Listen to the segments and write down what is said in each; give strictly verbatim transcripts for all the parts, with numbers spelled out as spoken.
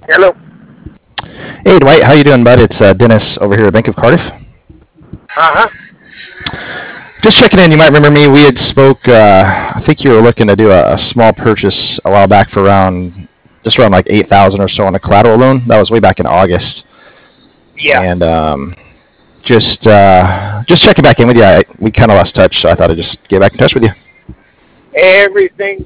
Hello. Hey Dwight, how you doing, bud? It's uh, Dennis over here at Bank of Cardiff. Uh huh. Just checking in. You might remember me. We had spoke. Uh, I think you were looking to do a, a small purchase a while back for around just around like eight thousand or so on a collateral loan. That was way back in August. Yeah. And um, just uh, just checking back in with you. I, we kind of lost touch, so I thought I'd just get back in touch with you. Everything's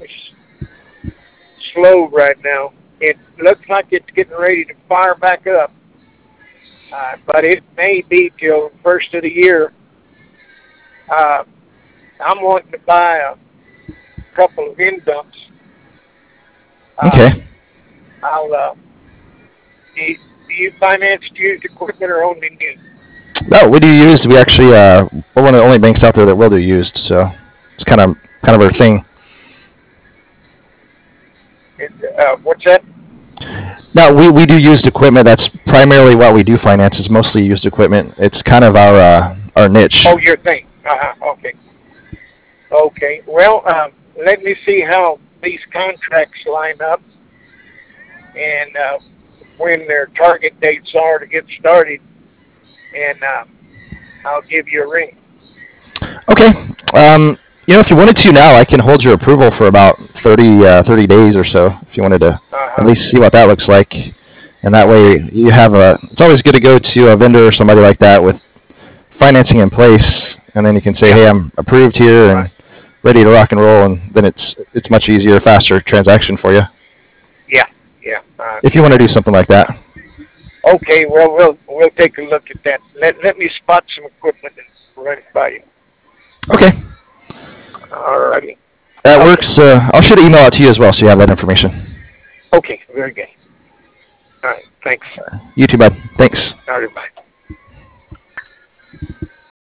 slow right now. It looks like it's getting ready to fire back up, uh, but it may be till the first of the year. Uh, I'm wanting to buy a couple of end dumps. Uh, Okay. I'll. Uh, do, you, do you finance used equipment or only new? No, we do used. We actually uh, we're one of the only banks out there that will do used. So it's kind of kind of our thing. It, uh, what's that? No, we, we do used equipment. That's primarily what we do finance. Is mostly used equipment. It's kind of our uh, our niche. Oh, your thing. Uh-huh. Okay. Okay. Well, um, let me see how these contracts line up and uh, when their target dates are to get started, and uh, I'll give you a ring. Okay. Um, you know, if you wanted to now, I can hold your approval for about thirty, uh, thirty days or so. If you wanted to at Uh-huh. least see what that looks like, and that way you have a. It's always good to go to a vendor or somebody like that with financing in place, and then you can say, Yeah. "Hey, I'm approved here Right. and ready to rock and roll," and then it's it's much easier, faster transaction for you Yeah. Yeah. I if you want to do understand. something like that. Okay. Well, we'll we'll take a look at that. Let let me spot some equipment and run it by you. Okay, All righty. that Okay. works. Uh, I'll shoot an email out to you as well, so you have that information. Okay. Very good. All right. Thanks. You too, bud. Thanks. All right. Bye.